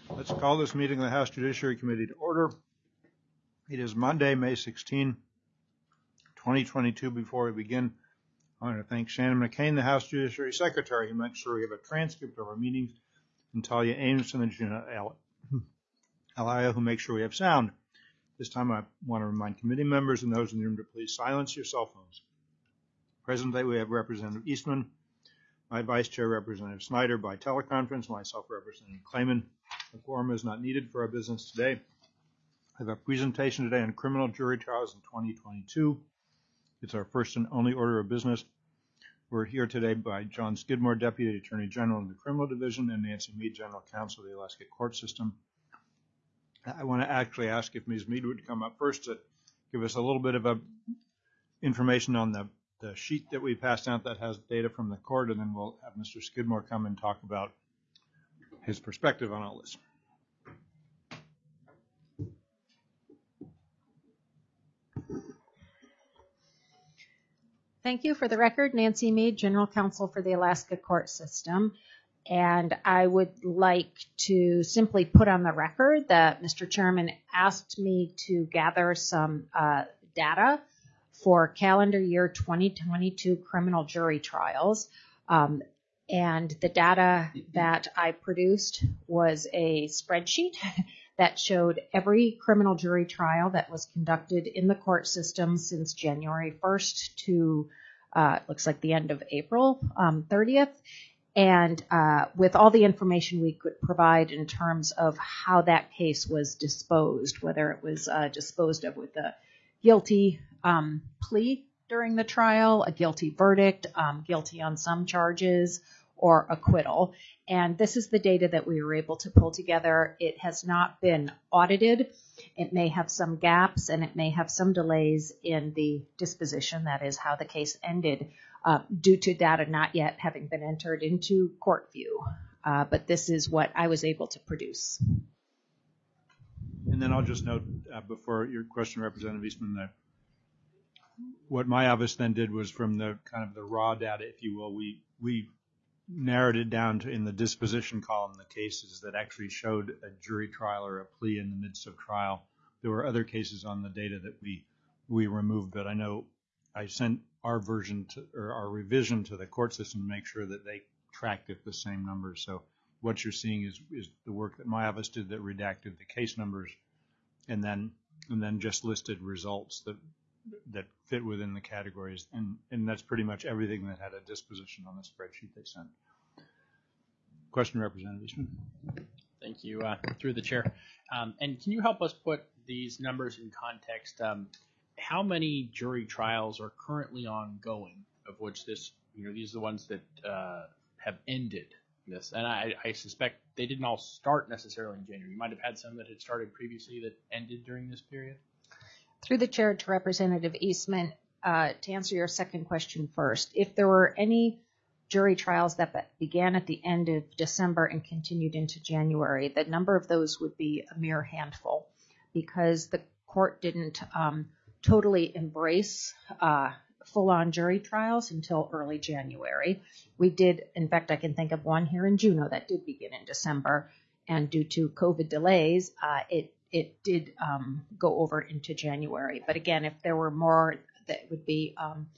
Let's call this meeting of the House Judiciary Committee to order. It is Monday, May 16, 2022. Before we begin, I want to thank Shannon McCain, the House Judiciary Secretary, who makes sure we have a transcript of our meetings, and Talia Ameson and Gina Alaya, who make sure we have sound. This time I want to remind committee members and those in the room to please silence your cell phones. Presently we have Representative Eastman, my Vice Chair Representative Snyder by teleconference, myself Representative Clayman. The quorum is not needed for our business today. I have a presentation today on criminal jury trials in 2022. It's our first and only order of business. We're here today by John Skidmore, Deputy Attorney General in the Criminal Division, and Nancy Mead, General Counsel of the Alaska Court System. I want to actually ask if Ms. Mead would come up first to give us a little bit of information on the sheet that we passed out that has data from the court, and then we'll have Mr. Skidmore come and talk about his perspective on all this. Thank you. For the record, Nancy Mead, General Counsel for the Alaska Court System. And I would like to simply put on the record that Mr. Chairman asked me to gather some data for calendar year 2022 criminal jury trials. And the data that I produced was a spreadsheet that showed every criminal jury trial that was conducted in the court system since January 1st to looks like the end of April 30th. And with all the information we could provide in terms of how that case was disposed, whether it was disposed of with a guilty plea during the trial, a guilty verdict, guilty on some charges, or acquittal. And this is the data that we were able to pull together. It has not been audited. It may have some gaps and it may have some delays in the disposition, that is how the case ended, due to data not yet having been entered into court view. But this is what I was able to produce. And then I'll just note before your question, Representative Eastman, that what my office then did was from the kind of the raw data, if you will, we narrowed it down to in the disposition column the cases that actually showed a jury trial or a plea in the midst of trial. There were other cases on the data that we removed, but I know I sent our version to, or our revision to the court system to make sure that they tracked it the same numbers. So what you're seeing is the work that my office did that redacted the case numbers and then just listed results that fit within the categories, and that's pretty much everything that had a disposition on the spreadsheet they sent. Question, Representative Eastman. Thank you, through the chair. And can you help us put these numbers in context? How many jury trials are currently ongoing, of which these are the ones that have ended this? And I suspect they didn't all start necessarily in January. You might have had some that had started previously that ended during this period. Through the chair to Representative Eastman, to answer your second question first, if there were any jury trials that began at the end of December and continued into January, the number of those would be a mere handful because the court didn't totally embrace full-on jury trials until early January. We did, in fact, I can think of one here in Juneau that did begin in December, and due to COVID delays, it did go over into January. But again, if there were more, that would be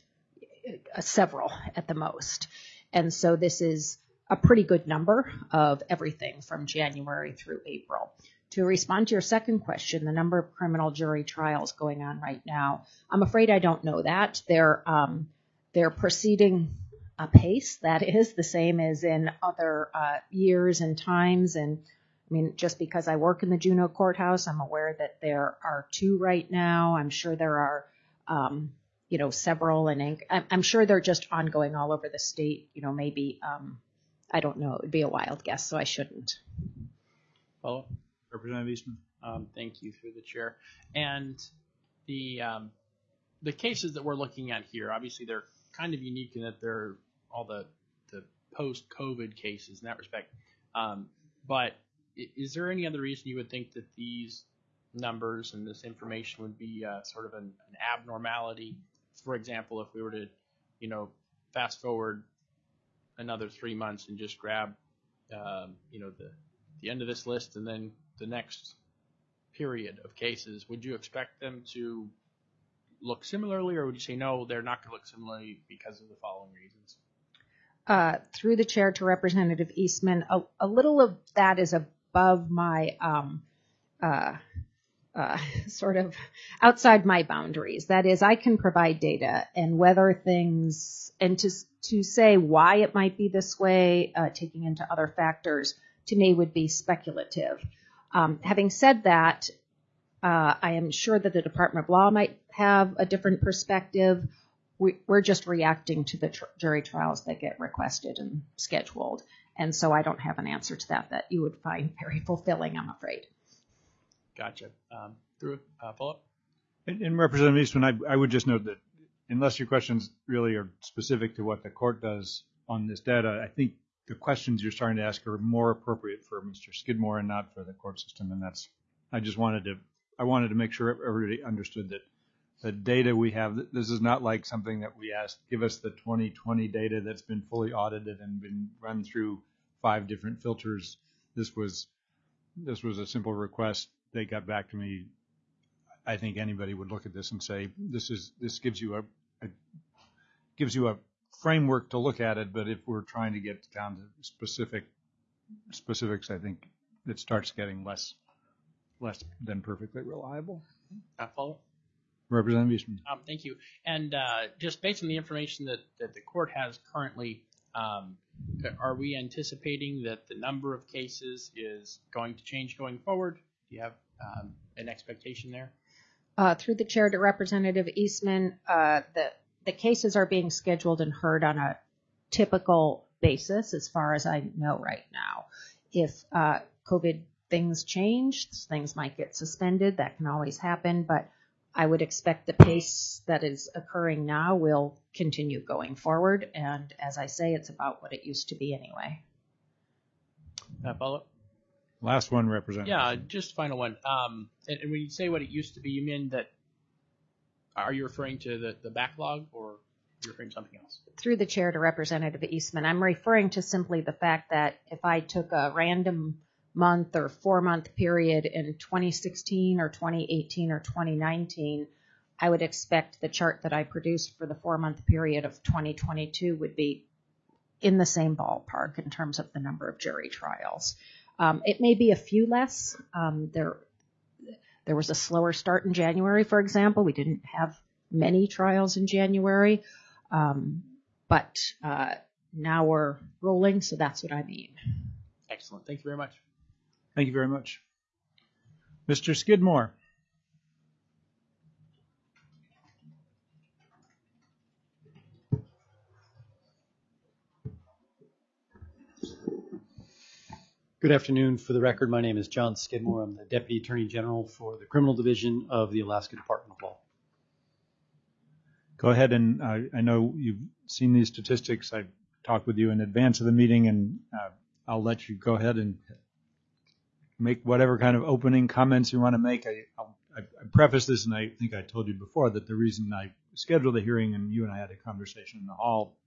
several at the most. And so this is a pretty good number of everything from January through April. To respond to your second question, the number of criminal jury trials going on right now, I'm afraid I don't know that. They're proceeding apace. That is the same as in other years and times. And I mean, just because I work in the Juneau courthouse, I'm aware that there are 2 right now. I'm sure there are, several, and I'm sure they're just ongoing all over the state. Maybe, I don't know. It would be a wild guess, so I shouldn't. Well, Representative Eastman. Thank you, through the chair. And the cases that we're looking at here, obviously they're kind of unique in that they're all the post-COVID cases in that respect. But is there any other reason you would think that these numbers and this information would be sort of an abnormality? For example, if we were to, fast forward another 3 months and just grab, the end of this list and then the next period of cases, would you expect them to look similarly, or would you say no, they're not going to look similarly because of the following reasons? Through the chair to Representative Eastman, a little of that is above my sort of outside my boundaries. That is, I can provide data, and whether things, and to say why it might be this way, taking into other factors, to me would be speculative. Having said that, I am sure that the Department of Law might have a different perspective. We're just reacting to the jury trials that get requested and scheduled. And so I don't have an answer to that you would find very fulfilling, I'm afraid. Gotcha. Through follow-up? And Representative Eastman, I would just note that unless your questions really are specific to what the court does on this data, I think the questions you're starting to ask are more appropriate for Mr. Skidmore and not for the court system. And I wanted to make sure everybody understood that the data we have, this is not like something that we asked, give us the 2020 data that's been fully audited and been run through 5 different filters. This was a simple request. They got back to me. I think anybody would look at this and say, this gives you a framework to look at it, but if we're trying to get down to specifics, I think it starts getting less than perfectly reliable. Follow-up? Representative Eastman. Thank you. And just based on the information that the court has currently, are we anticipating that the number of cases is going to change going forward? Do you have an expectation there? Through the chair to Representative Eastman, the cases are being scheduled and heard on a typical basis as far as I know right now. If COVID things change, things might get suspended. That can always happen, but I would expect the pace that is occurring now will continue going forward. And as I say, it's about what it used to be anyway. Follow-up? Last one, Representative. Yeah, just final one. And when you say what it used to be, you mean that, are you referring to the backlog, or are you referring to something else? Through the chair to Representative Eastman, I'm referring to simply the fact that if I took a random month or 4-month period in 2016 or 2018 or 2019, I would expect the chart that I produced for the 4-month period of 2022 would be in the same ballpark in terms of the number of jury trials. It may be a few less. There was a slower start in January, for example. We didn't have many trials in January, but now we're rolling, so that's what I mean. Excellent. Thank you very much. Thank you very much. Mr. Skidmore. Good afternoon. For the record, my name is John Skidmore. I'm the Deputy Attorney General for the Criminal Division of the Alaska Department of Law. Go ahead, and I know you've seen these statistics. I talked with you in advance of the meeting, and I'll let you go ahead and make whatever kind of opening comments you want to make. I preface this, and I think I told you before that the reason I scheduled the hearing, and you and I had a conversation in the hall,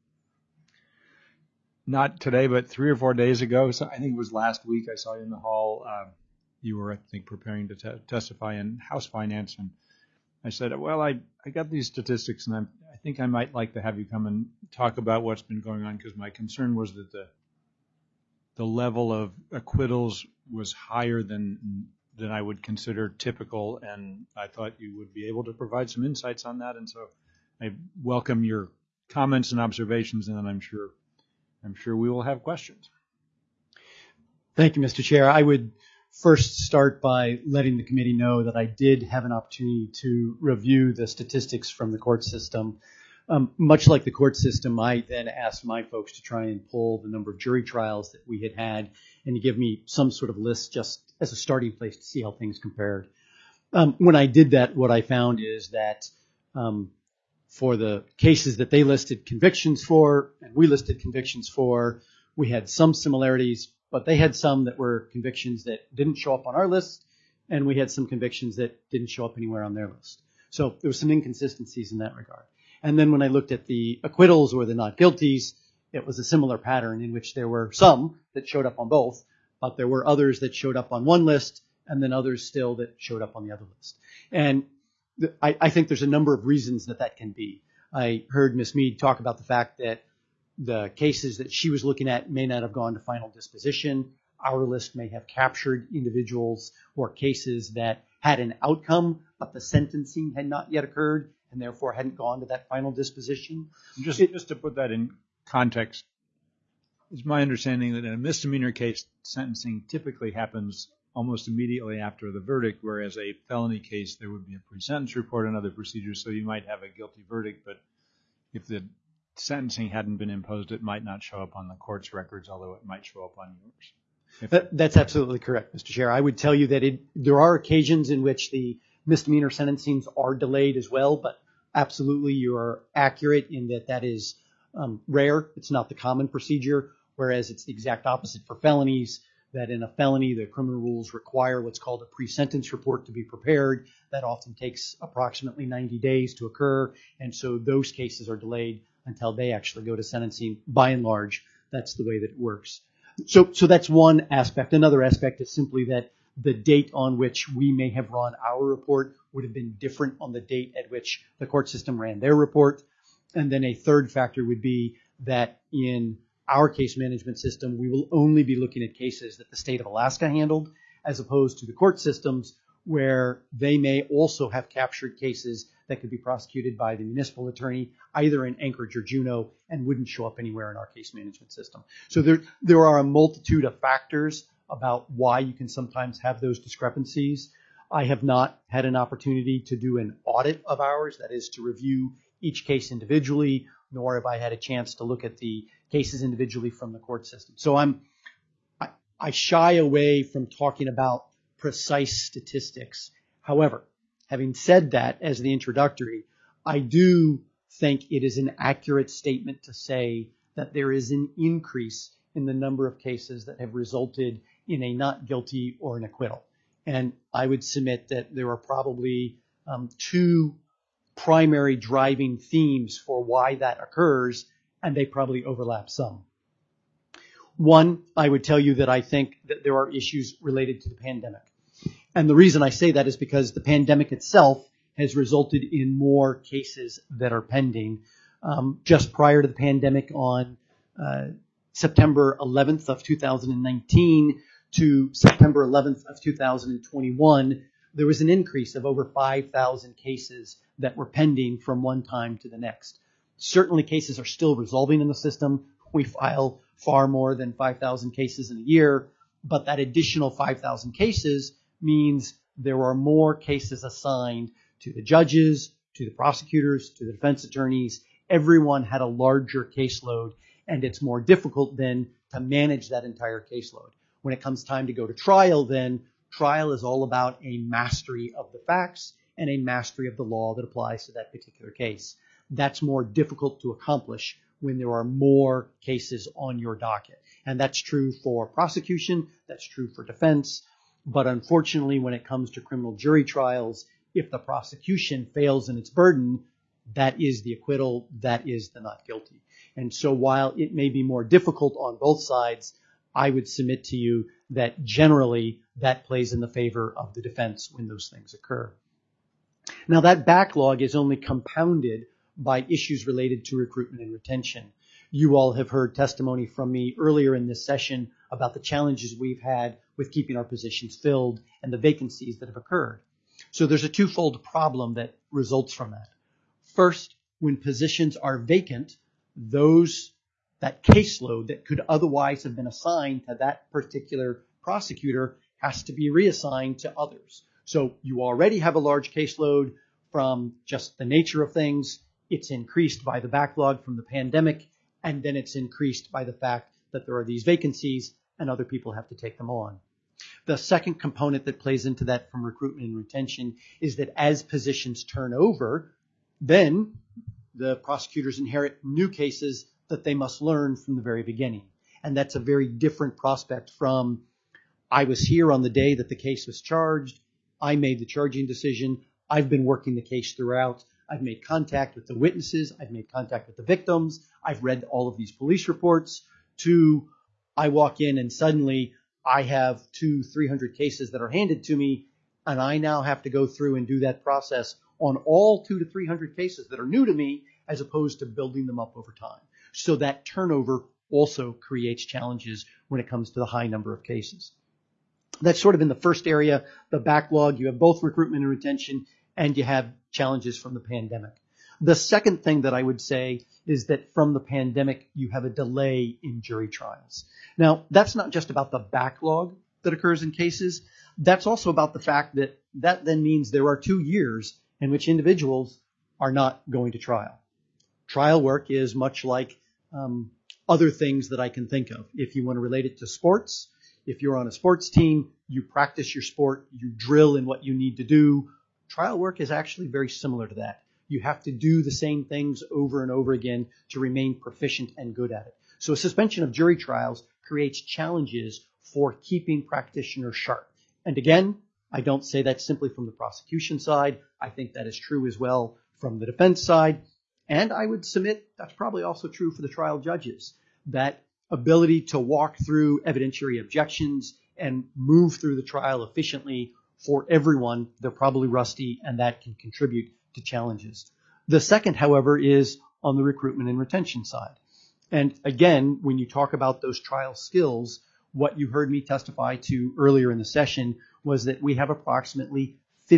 not today, but 3 or 4 days ago. So I think it was last week I saw you in the hall. You were, I think, preparing to testify in House Finance, and I said, well, I got these statistics, and I think I might like to have you come and talk about what's been going on, because my concern was that the level of acquittals was higher than I would consider typical, and I thought you would be able to provide some insights on that. And so I welcome your comments and observations, and then I'm sure we will have questions. Thank you, Mr. Chair. I would first start by letting the committee know that I did have an opportunity to review the statistics from the court system. Much like the court system, I then asked my folks to try and pull the number of jury trials that we had and to give me some sort of list just as a starting place to see how things compared. When I did that, what I found is that for the cases that they listed convictions for and we listed convictions for, we had some similarities, but they had some that were convictions that didn't show up on our list, and we had some convictions that didn't show up anywhere on their list. So there were some inconsistencies in that regard. And then when I looked at the acquittals or the not guilties, it was a similar pattern in which there were some that showed up on both, but there were others that showed up on one list and then others still that showed up on the other list. And I think there's a number of reasons that can be. I heard Ms. Mead talk about the fact that the cases that she was looking at may not have gone to final disposition. Our list may have captured individuals or cases that had an outcome, but the sentencing had not yet occurred and therefore hadn't gone to that final disposition. Just to put that in context, it's my understanding that in a misdemeanor case, sentencing typically happens almost immediately after the verdict, whereas a felony case, there would be a pre-sentence report and other procedures, so you might have a guilty verdict, but if the sentencing hadn't been imposed, it might not show up on the court's records, although it might show up on yours. That's absolutely correct, Mr. Chair. I would tell you that there are occasions in which the misdemeanor sentencings are delayed as well, but absolutely you are accurate in that is rare. It's not the common procedure, whereas it's the exact opposite for felonies, that in a felony, the criminal rules require what's called a pre-sentence report to be prepared. That often takes approximately 90 days to occur, and so those cases are delayed until they actually go to sentencing. By and large, that's the way that it works. So that's one aspect. Another aspect is simply that the date on which we may have run our report would have been different on the date at which the court system ran their report. And then a third factor would be that in our case management system, we will only be looking at cases that the state of Alaska handled, as opposed to the court systems where they may also have captured cases that could be prosecuted by the municipal attorney, either in Anchorage or Juneau, and wouldn't show up anywhere in our case management system. So there are a multitude of factors about why you can sometimes have those discrepancies. I have not had an opportunity to do an audit of ours, that is to review each case individually, nor have I had a chance to look at the cases individually from the court system. So I shy away from talking about precise statistics. However, having said that as the introductory, I do think it is an accurate statement to say that there is an increase in the number of cases that have resulted in a not guilty or an acquittal. And I would submit that there are probably two primary driving themes for why that occurs, and they probably overlap some. One, I would tell you that I think that there are issues related to the pandemic. And the reason I say that is because the pandemic itself has resulted in more cases that are pending. Just prior to the pandemic on September 11th of 2019 to September 11th of 2021, there was an increase of over 5,000 cases that were pending from one time to the next. Certainly cases are still resolving in the system. We file far more than 5,000 cases in a year, but that additional 5,000 cases means there are more cases assigned to the judges, to the prosecutors, to the defense attorneys. Everyone had a larger caseload, and it's more difficult then to manage that entire caseload. When it comes time to go to trial, then trial is all about a mastery of the facts and a mastery of the law that applies to that particular case. That's more difficult to accomplish when there are more cases on your docket. And that's true for prosecution, that's true for defense. But unfortunately, when it comes to criminal jury trials, if the prosecution fails in its burden, that is the acquittal, that is the not guilty. And so while it may be more difficult on both sides, I would submit to you that generally that plays in the favor of the defense when those things occur. Now that backlog is only compounded by issues related to recruitment and retention. You all have heard testimony from me earlier in this session about the challenges we've had with keeping our positions filled and the vacancies that have occurred. So there's a twofold problem that results from that. First, when positions are vacant, that caseload that could otherwise have been assigned to that particular prosecutor has to be reassigned to others. So you already have a large caseload from just the nature of things. It's increased by the backlog from the pandemic, and then it's increased by the fact that there are these vacancies and other people have to take them on. The second component that plays into that from recruitment and retention is that as positions turn over, then the prosecutors inherit new cases that they must learn from the very beginning. And that's a very different prospect from, I was here on the day that the case was charged, I made the charging decision, I've been working the case throughout, I've made contact with the witnesses, I've made contact with the victims, I've read all of these police reports, to I walk in and suddenly I have 200-300 cases that are handed to me, and I now have to go through and do that process on all 200 to 300 cases that are new to me, as opposed to building them up over time. So that turnover also creates challenges when it comes to the high number of cases. That's sort of in the first area, the backlog. You have both recruitment and retention, and you have challenges from the pandemic. The second thing that I would say is that from the pandemic, you have a delay in jury trials. Now, that's not just about the backlog that occurs in cases. That's also about the fact that that then means there are 2 years in which individuals are not going to trial. Trial work is much like other things that I can think of. If you want to relate it to sports, if you're on a sports team, you practice your sport, you drill in what you need to do. Trial work is actually very similar to that. You have to do the same things over and over again to remain proficient and good at it. So a suspension of jury trials creates challenges for keeping practitioners sharp. And again, I don't say that simply from the prosecution side. I think that is true as well from the defense side. And I would submit that's probably also true for the trial judges. That ability to walk through evidentiary objections and move through the trial efficiently for everyone, they're probably rusty, and that can contribute to challenges. The second, however, is on the recruitment and retention side. And again, when you talk about those trial skills, what you heard me testify to earlier in the session was that we have approximately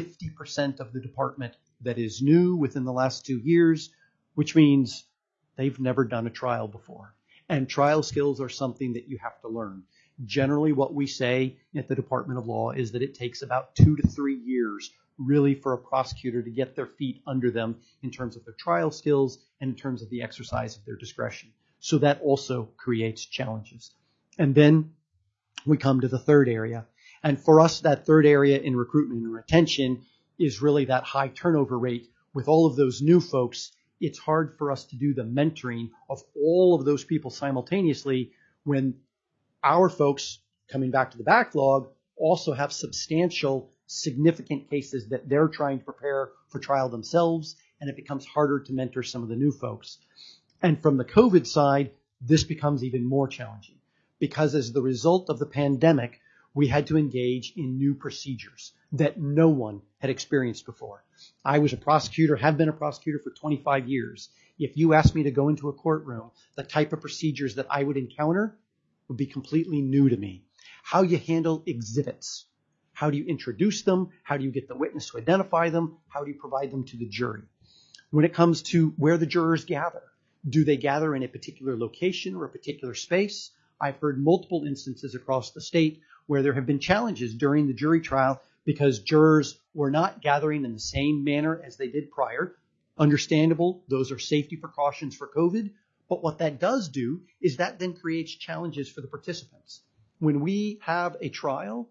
50% of the department that is new within the last 2 years, which means they've never done a trial before. And trial skills are something that you have to learn. Generally, what we say at the Department of Law is that it takes about 2 to 3 years really for a prosecutor to get their feet under them in terms of their trial skills and in terms of the exercise of their discretion. So that also creates challenges. And then we come to the third area. And for us, that third area in recruitment and retention is really that high turnover rate. With all of those new folks, it's hard for us to do the mentoring of all of those people simultaneously when our folks, coming back to the backlog, also have substantial, significant cases that they're trying to prepare for trial themselves, and it becomes harder to mentor some of the new folks. And from the COVID side, this becomes even more challenging because as the result of the pandemic, we had to engage in new procedures that no one had experienced before. I was a prosecutor, have been a prosecutor for 25 years. If you asked me to go into a courtroom, the type of procedures that I would encounter would be completely new to me. How you handle exhibits. How do you introduce them? How do you get the witness to identify them? How do you provide them to the jury? When it comes to where the jurors gather, do they gather in a particular location or a particular space? I've heard multiple instances across the state where there have been challenges during the jury trial because jurors were not gathering in the same manner as they did prior. Understandable, those are safety precautions for COVID. But what that does do is that then creates challenges for the participants. When we have a trial,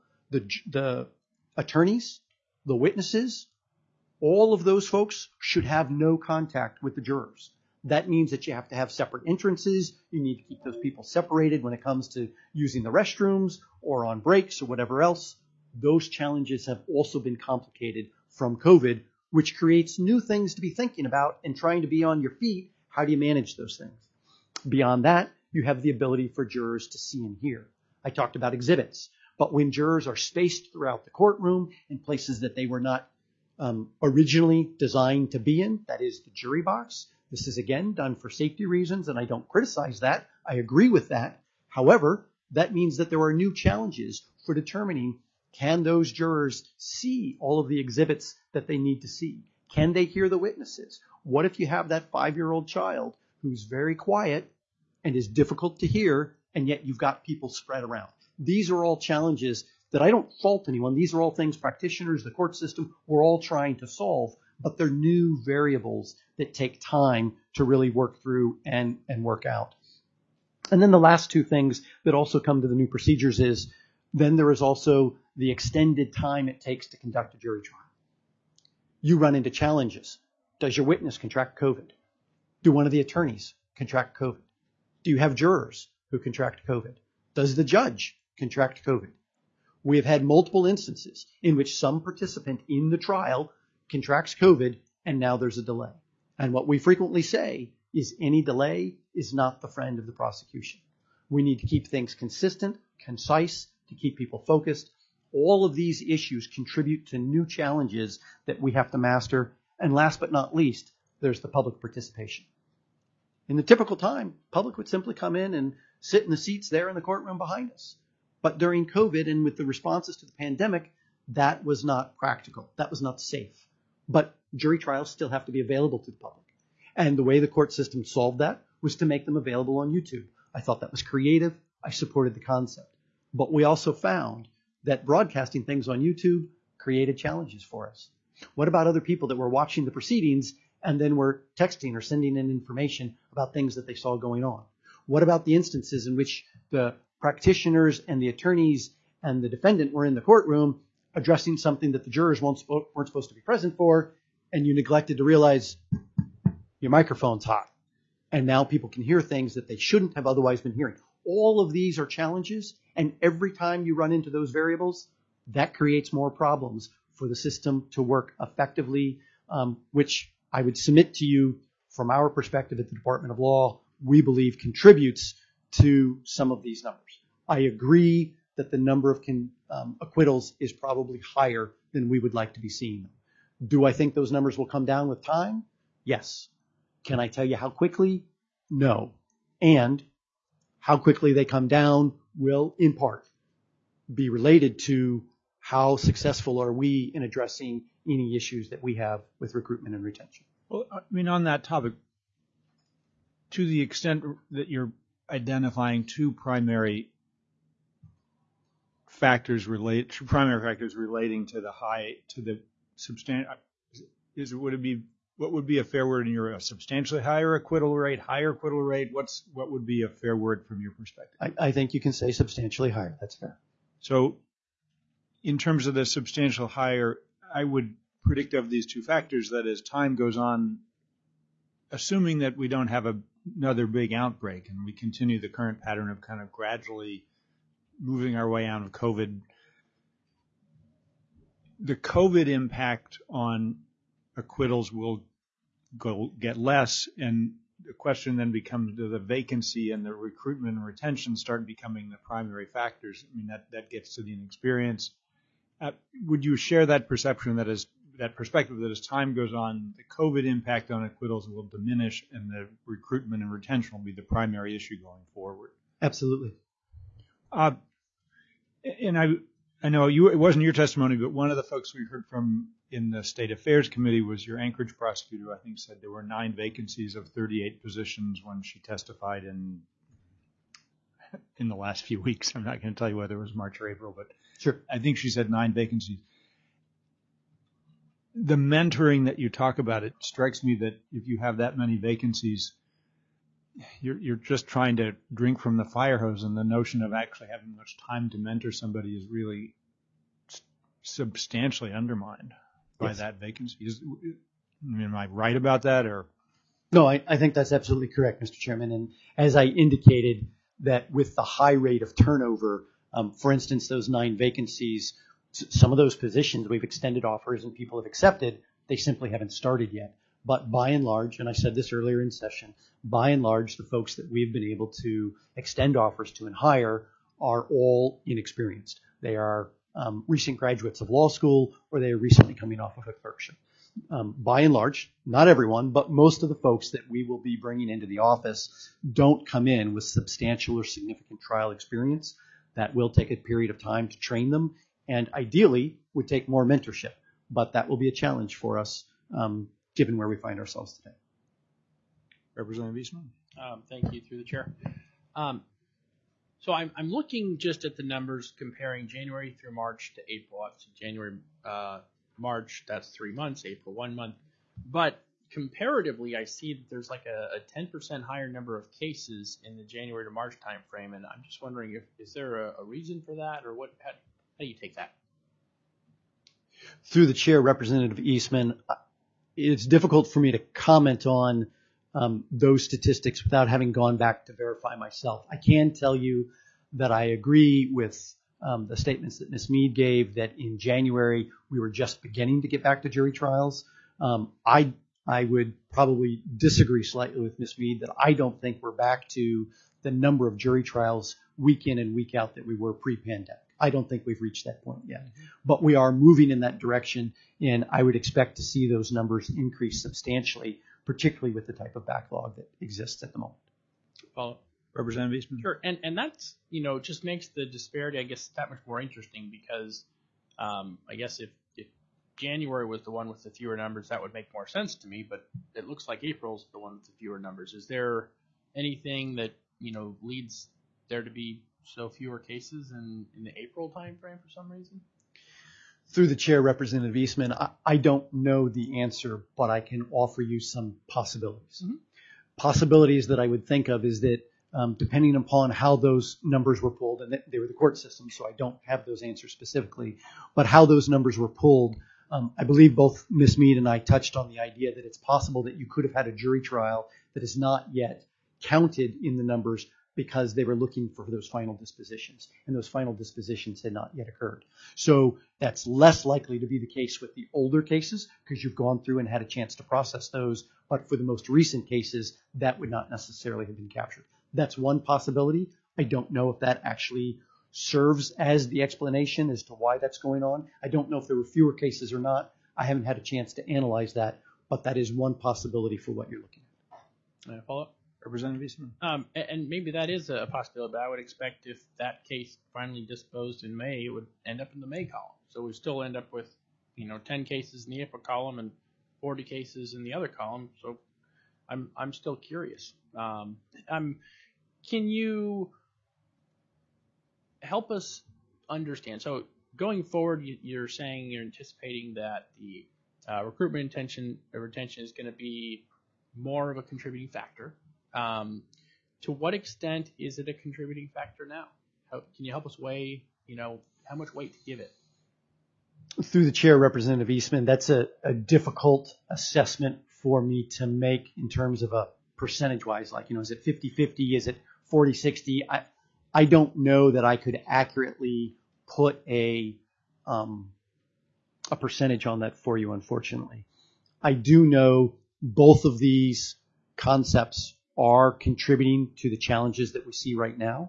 the attorneys, the witnesses, all of those folks should have no contact with the jurors. That means that you have to have separate entrances. You need to keep those people separated when it comes to using the restrooms or on breaks or whatever else. Those challenges have also been complicated from COVID, which creates new things to be thinking about and trying to be on your feet. How do you manage those things? Beyond that, you have the ability for jurors to see and hear. I talked about exhibits, but when jurors are spaced throughout the courtroom in places that they were not originally designed to be in, that is the jury box, this is again done for safety reasons, and I don't criticize that. I agree with that. However, that means that there are new challenges for determining, can those jurors see all of the exhibits that they need to see? Can they hear the witnesses? What if you have that 5-year-old child who's very quiet and is difficult to hear, and yet you've got people spread around? These are all challenges that I don't fault anyone. These are all things practitioners, the court system, we're all trying to solve, but they're new variables that take time to really work through and work out. And then the last two things that also come to the new procedures is then there is also the extended time it takes to conduct a jury trial. You run into challenges. Does your witness contract COVID? Do one of the attorneys contract COVID? Do you have jurors who contract COVID? Does the judge contract COVID? We have had multiple instances in which some participant in the trial contracts COVID, and now there's a delay. And what we frequently say is any delay is not the friend of the prosecution. We need to keep things consistent, concise, to to keep people focused. All of these issues contribute to new challenges that we have to master. And last but not least, there's the public participation. In the typical time, public would simply come in and sit in the seats there in the courtroom behind us. But during COVID and with the responses to the pandemic, that was not practical. That was not safe. But jury trials still have to be available to the public. And the way the court system solved that was to make them available on YouTube. I thought that was creative. I supported the concept. But we also found that broadcasting things on YouTube created challenges for us. What about other people that were watching the proceedings and then were texting or sending in information about things that they saw going on? What about the instances in which the practitioners and the attorneys and the defendant were in the courtroom addressing something that the jurors weren't supposed to be present for, and you neglected to realize your microphone's hot, and now people can hear things that they shouldn't have otherwise been hearing? All of these are challenges, and every time you run into those variables, that creates more problems for the system to work effectively, which I would submit to you from our perspective at the Department of Law, we believe contributes to some of these numbers. I agree that the number of acquittals is probably higher than we would like to be seeing. Do I think those numbers will come down with time? Yes. Can I tell you how quickly? No. And how quickly they come down will, in part, be related to how successful are we in addressing any issues that we have with recruitment and retention. Well, I mean, on that topic, to the extent that you're identifying two primary factors relating to the substantial, what would be a fair word in your a substantially higher acquittal rate, higher acquittal rate? What would be a fair word from your perspective? I think you can say substantially higher. That's fair. So in terms of the substantial higher, I would predict of these two factors that as time goes on, assuming that we don't have another big outbreak and we continue the current pattern of kind of gradually moving our way out of COVID, the COVID impact on acquittals will get less, and the question then becomes, do the vacancy and the recruitment and retention start becoming the primary factors? I mean, that gets to the inexperience. Would you share that perception, that perspective that as time goes on, the COVID impact on acquittals will diminish and the recruitment and retention will be the primary issue going forward? Absolutely. And I know it wasn't your testimony, but one of the folks we heard from in the State Affairs Committee was your Anchorage prosecutor, I think, said there were 9 vacancies of 38 positions when she testified in the last few weeks. I'm not going to tell you whether it was March or April, but sure. I think she said 9 vacancies. The mentoring that you talk about, it strikes me that if you have that many vacancies, you're just trying to drink from the fire hose, and the notion of actually having much time to mentor somebody is really substantially undermined by that vacancy. Am I right about that? Or no, I think that's absolutely correct, Mr. Chairman. And as I indicated, that with the high rate of turnover, for instance, those 9 vacancies, some of those positions we've extended offers and people have accepted, they simply haven't started yet. But by and large, and I said this earlier in session, by and large, the folks that we've been able to extend offers to and hire are all inexperienced. They are recent graduates of law school, or they are recently coming off of a clerkship. By and large, not everyone, but most of the folks that we will be bringing into the office don't come in with substantial or significant trial experience. That will take a period of time to train them, and ideally would take more mentorship. But that will be a challenge for us, given where we find ourselves today. Representative Eastman? Thank you, through the chair. So I'm looking just at the numbers comparing January through March to April. Obviously January, March, that's 3 months, April 1 month. But comparatively, I see that there's like a 10% higher number of cases in the January to March timeframe, and I'm just wondering is there a reason for that, or how do you take that? Through the chair, Representative Eastman, it's difficult for me to comment on those statistics without having gone back to verify myself. I can tell you that I agree with the statements that Ms. Mead gave, that in January we were just beginning to get back to jury trials. I would probably disagree slightly with Ms. Mead that I don't think we're back to the number of jury trials week in and week out that we were pre-pandemic. I don't think we've reached that point yet, but we are moving in that direction, and I would expect to see those numbers increase substantially, particularly with the type of backlog that exists at the moment. Follow. Representative Eastman. Sure, and that's, just makes the disparity, I guess, that much more interesting because I guess if January was the one with the fewer numbers, that would make more sense to me, but it looks like April's the one with the fewer numbers. Is there anything that, leads there to be so fewer cases in the April timeframe for some reason? Through the chair, Representative Eastman, I don't know the answer, but I can offer you some possibilities. Mm-hmm. Possibilities that I would think of is that depending upon how those numbers were pulled, and they were the court system, so I don't have those answers specifically, but how those numbers were pulled, I believe both Ms. Mead and I touched on the idea that it's possible that you could have had a jury trial that is not yet counted in the numbers because they were looking for those final dispositions, and those final dispositions had not yet occurred. So that's less likely to be the case with the older cases because you've gone through and had a chance to process those, but for the most recent cases, that would not necessarily have been captured. That's one possibility. I don't know if that actually serves as the explanation as to why that's going on. I don't know if there were fewer cases or not. I haven't had a chance to analyze that, but that is one possibility for what you're looking at. Follow up? Representative Eastman. And maybe that is a possibility, but I would expect if that case finally disposed in May, it would end up in the May column. So we still end up with, 10 cases in the April column and 40 cases in the other column. So I'm still curious. Can you help us understand? So going forward, you're saying you're anticipating that the recruitment retention is going to be more of a contributing factor. To what extent is it a contributing factor now? Can you help us weigh, how much weight to give it? Through the chair, Representative Eastman, that's a difficult assessment for me to make in terms of a percentage-wise. Like, is it 50-50? Is it 40-60? I don't know that I could accurately put a percentage on that for you, unfortunately. I do know both of these concepts are contributing to the challenges that we see right now.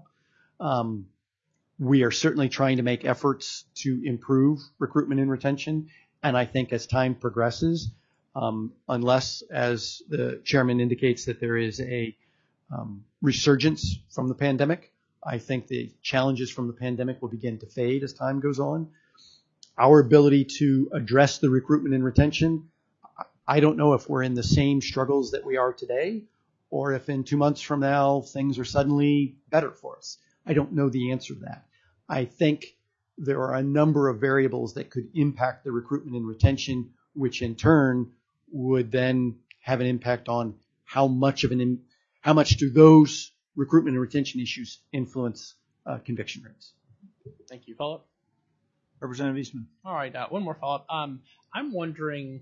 We are certainly trying to make efforts to improve recruitment and retention. And I think as time progresses, unless, as the chairman indicates, that there is a resurgence from the pandemic, I think the challenges from the pandemic will begin to fade as time goes on. Our ability to address the recruitment and retention, I don't know if we're in the same struggles that we are today, or if in 2 months from now things are suddenly better for us. I don't know the answer to that. I think there are a number of variables that could impact the recruitment and retention, which in turn would then have an impact on how much do those recruitment and retention issues influence conviction rates. Thank you. Follow up? Representative Eastman. All right. One more follow up. I'm wondering,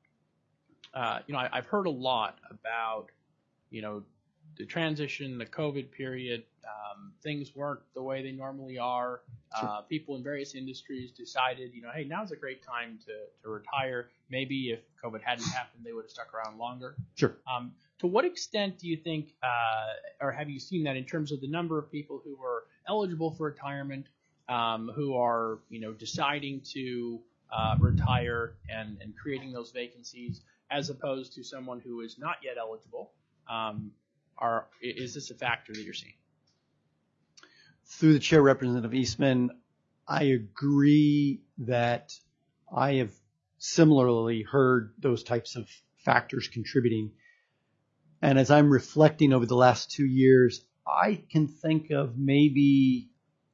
I've heard a lot about, the transition, the COVID period. Things weren't the way they normally are. Sure. People in various industries decided, hey, now's a great time to retire. Maybe if COVID hadn't happened, they would have stuck around longer. Sure. To what extent do you think, or have you seen that in terms of the number of people who are eligible for retirement, who are, deciding to retire and creating those vacancies, as opposed to someone who is not yet eligible? Is this a factor that you're seeing? Through the chair, Representative Eastman, I agree that I have similarly heard those types of factors contributing. And as I'm reflecting over the last 2 years, I can think of maybe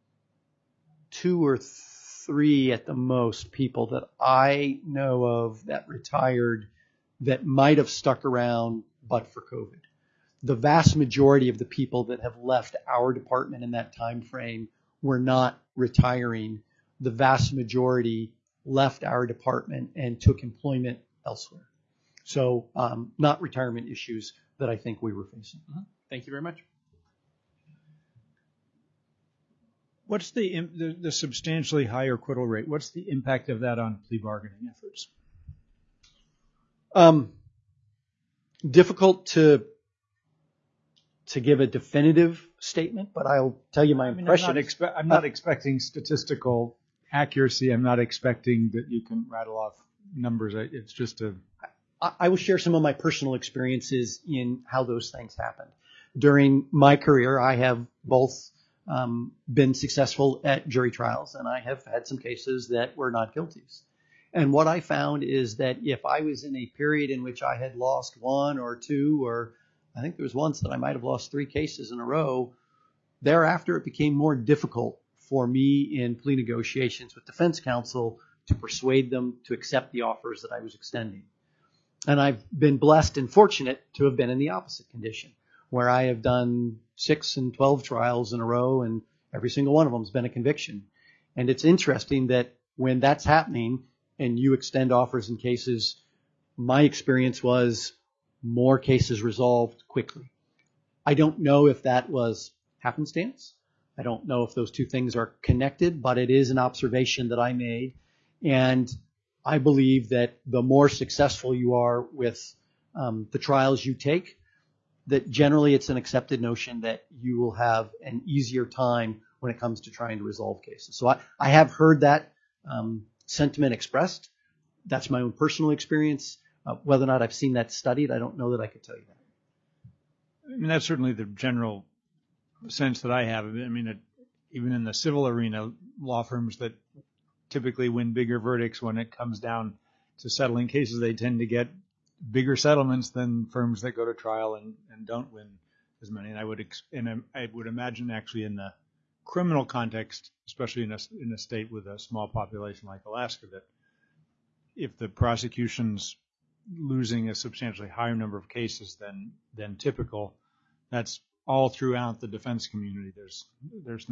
2 or 3 at the most people that I know of that retired that might have stuck around but for COVID. The vast majority of the people that have left our department in that time frame were not retiring. The vast majority left our department and took employment elsewhere. So not retirement issues that I think we were facing. Mm-hmm. Thank you very much. What's the substantially higher acquittal rate? What's the impact of that on plea bargaining efforts? Difficult to to give a definitive statement, but I'll tell you my impression. I'm not expecting statistical accuracy. I'm not expecting that you can rattle off numbers. It's just I will share some of my personal experiences in how those things happened. During my career, I have both been successful at jury trials, and I have had some cases that were not guilties. And what I found is that if I was in a period in which I had lost one or two, or I think there was once that I might have lost 3 cases in a row, thereafter it became more difficult for me in plea negotiations with defense counsel to persuade them to accept the offers that I was extending. And I've been blessed and fortunate to have been in the opposite condition, where I have done 6 and 12 trials in a row, and every single one of them has been a conviction. And it's interesting that when that's happening and you extend offers in cases, my experience was more cases resolved quickly. I don't know if that was happenstance. I don't know if those two things are connected, but it is an observation that I made. And I believe that the more successful you are with the trials you take, that generally it's an accepted notion that you will have an easier time when it comes to trying to resolve cases. So I have heard that sentiment expressed. That's my own personal experience. Whether or not I've seen that studied, I don't know that I could tell you that. I mean, that's certainly the general sense that I have of it. I mean, even in the civil arena, law firms that typically win bigger verdicts when it comes down to settling cases, they tend to get bigger settlements than firms that go to trial and don't win as many. And I would imagine actually in the criminal context, especially in a state with a small population like Alaska, that if the prosecution's losing a substantially higher number of cases than typical, that's all throughout the defense community. There's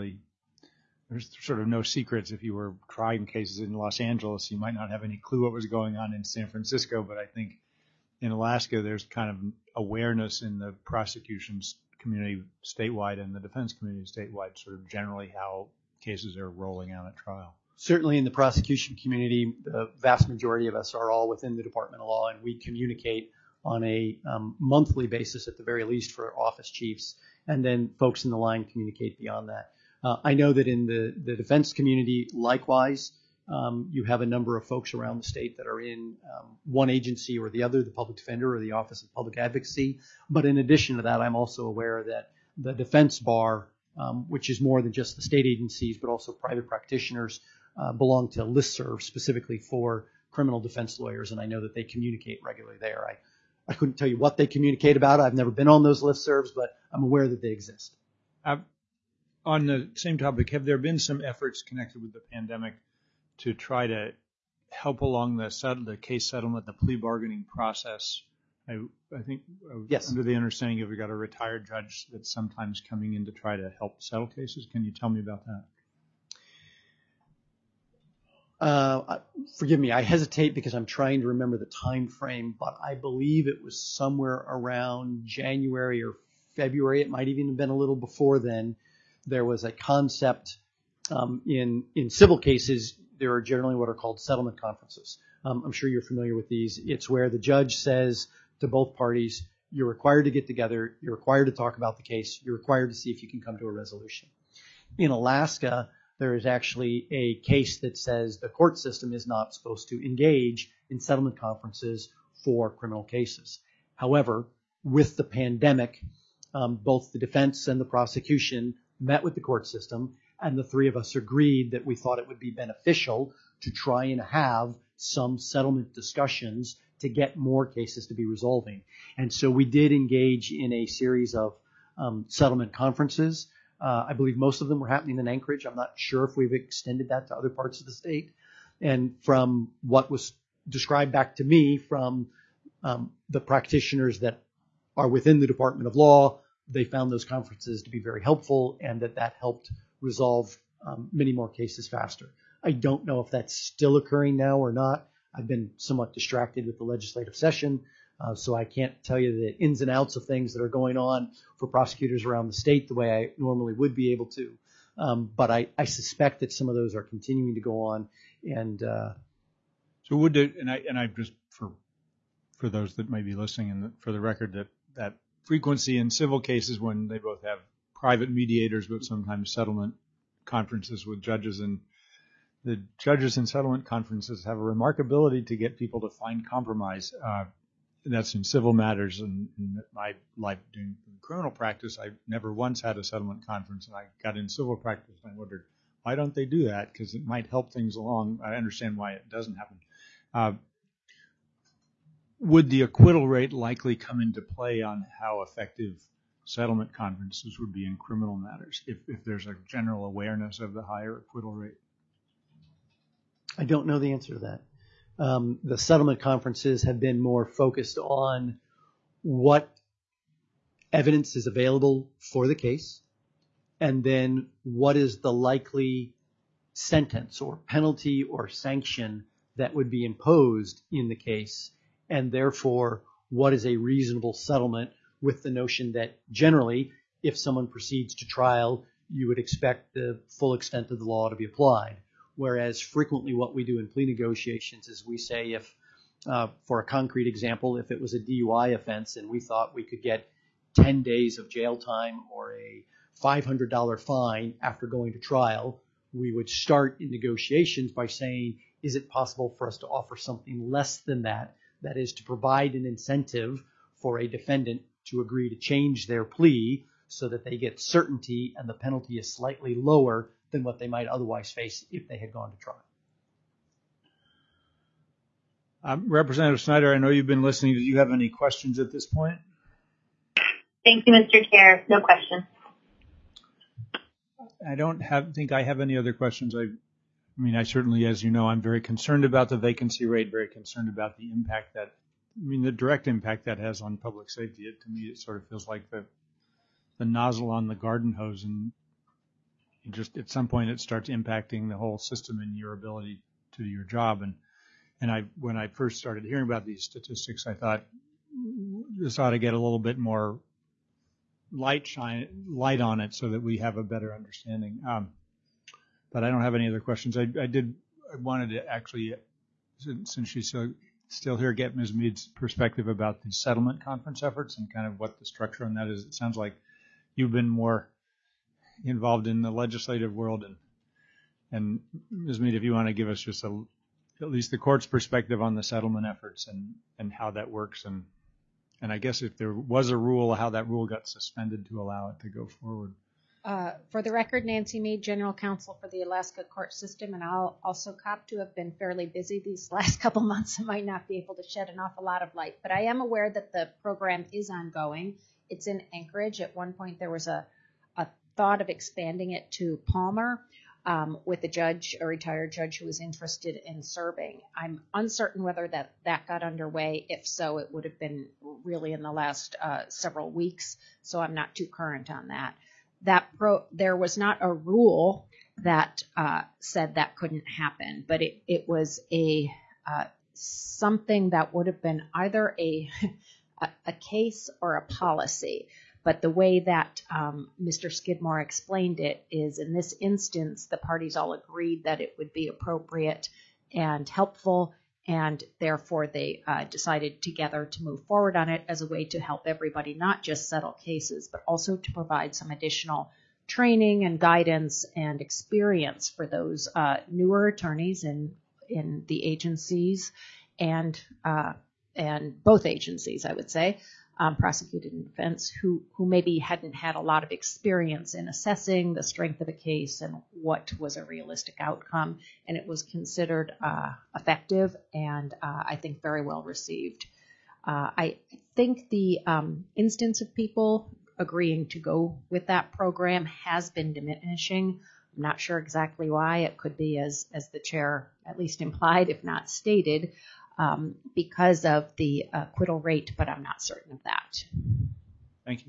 sort of no secrets. If you were trying cases in Los Angeles, you might not have any clue what was going on in San Francisco, but I think in Alaska there's kind of awareness in the prosecution's community statewide and the defense community statewide, sort of generally how cases are rolling out at trial. Certainly in the prosecution community, the vast majority of us are all within the Department of Law, and we communicate on a monthly basis at the very least for office chiefs, and then folks in the line communicate beyond that. I know that in the defense community, likewise, you have a number of folks around the state that are in one agency or the other, the public defender or the Office of Public Advocacy. But in addition to that, I'm also aware that the defense bar, which is more than just the state agencies, but also private practitioners, belong to listserv specifically for criminal defense lawyers, and I know that they communicate regularly there. I couldn't tell you what they communicate about. I've never been on those listservs, but I'm aware that they exist. On the same topic, have there been some efforts connected with the pandemic to try to help along the case settlement, the plea bargaining process? I think yes. Under the understanding you've got a retired judge that's sometimes coming in to try to help settle cases. Can you tell me about that? Forgive me, I hesitate because I'm trying to remember the time frame, but I believe it was somewhere around January or February. It might even have been a little before then. There was a concept in civil cases. There are generally what are called settlement conferences. I'm sure you're familiar with these. It's where the judge says to both parties, you're required to get together, you're required to talk about the case, you're required to see if you can come to a resolution. In Alaska, there is actually a case that says the court system is not supposed to engage in settlement conferences for criminal cases. However, with the pandemic, both the defense and the prosecution met with the court system, and the three of us agreed that we thought it would be beneficial to try and have some settlement discussions to get more cases to be resolving. And so we did engage in a series of settlement conferences. I believe most of them were happening in Anchorage. I'm not sure if we've extended that to other parts of the state. And from what was described back to me from the practitioners that are within the Department of Law, they found those conferences to be very helpful and that helped resolve many more cases faster. I don't know if that's still occurring now or not. I've been somewhat distracted with the legislative session, so I can't tell you the ins and outs of things that are going on for prosecutors around the state the way I normally would be able to. But I suspect that some of those are continuing to go on. And so would it, and I just for those that may be listening and for the record, that frequency in civil cases when they both have private mediators, but sometimes settlement conferences with judges. And the judges in settlement conferences have a remarkability to get people to find compromise. That's in civil matters. And in my life doing criminal practice, I never once had a settlement conference. And I got in civil practice and I wondered, why don't they do that? Because it might help things along. I understand why it doesn't happen. Would the acquittal rate likely come into play on how effective settlement conferences would be in criminal matters if there's a general awareness of the higher acquittal rate? I don't know the answer to that. The settlement conferences have been more focused on what evidence is available for the case, and then what is the likely sentence or penalty or sanction that would be imposed in the case, and therefore what is a reasonable settlement, with the notion that generally if someone proceeds to trial, you would expect the full extent of the law to be applied. Whereas frequently what we do in plea negotiations is we say if, for a concrete example, if it was a DUI offense and we thought we could get 10 days of jail time or a $500 fine after going to trial, we would start in negotiations by saying, is it possible for us to offer something less than that? That is, to provide an incentive for a defendant to agree to change their plea so that they get certainty and the penalty is slightly lower than what they might otherwise face if they had gone to trial. Representative Snyder, I know you've been listening. Do you have any questions at this point? Thank you, Mr. Chair. No questions. I don't think I have any other questions. I mean, I certainly, as you know, I'm very concerned about the vacancy rate, very concerned about the impact the direct impact that has on public safety. To me, it sort of feels like the nozzle on the garden hose, and just at some point it starts impacting the whole system and your ability to do your job. And when I first started hearing about these statistics, I thought this ought to get a little bit more light on it so that we have a better understanding. But I don't have any other questions. I wanted to actually, since she's still here, get Ms. Mead's perspective about the settlement conference efforts and kind of what the structure on that is. It sounds like you've been more involved in the legislative world, and Ms. Mead, if you want to give us just at least the court's perspective on the settlement efforts and how that works, and I guess if there was a rule, how that rule got suspended to allow it to go forward. For the record, Nancy Mead, General Counsel for the Alaska Court System, and I'll also cop to have been fairly busy these last couple months. I might not be able to shed an awful lot of light, but I am aware that the program is ongoing. It's in Anchorage. At one point, there was a thought of expanding it to Palmer with a retired judge who was interested in serving. I'm uncertain whether that got underway. If so, it would have been really in the last several weeks, so I'm not too current on that. There was not a rule that said that couldn't happen, but it was something that would have been either a case or a policy. But the way that Mr. Skidmore explained it is, in this instance, the parties all agreed that it would be appropriate and helpful, and therefore they decided together to move forward on it as a way to help everybody not just settle cases, but also to provide some additional training and guidance and experience for those newer attorneys in the agencies and both agencies, I would say, prosecuted and defense, who maybe hadn't had a lot of experience in assessing the strength of a case and what was a realistic outcome. And it was considered effective and I think very well received. I think the instance of people agreeing to go with that program has been diminishing. I'm not sure exactly why. It could be, as the chair at least implied, if not stated, because of the acquittal rate, but I'm not certain of that. Thank you.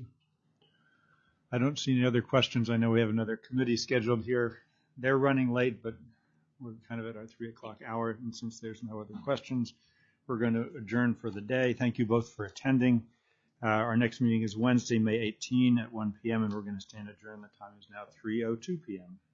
I don't see any other questions. I know we have another committee scheduled here. They're running late, but we're kind of at our 3 o'clock hour, and since there's no other questions, we're going to adjourn for the day. Thank you both for attending. Our next meeting is Wednesday, May 18 at 1 p.m., and we're going to stand adjourned. The time is now 3:02 p.m.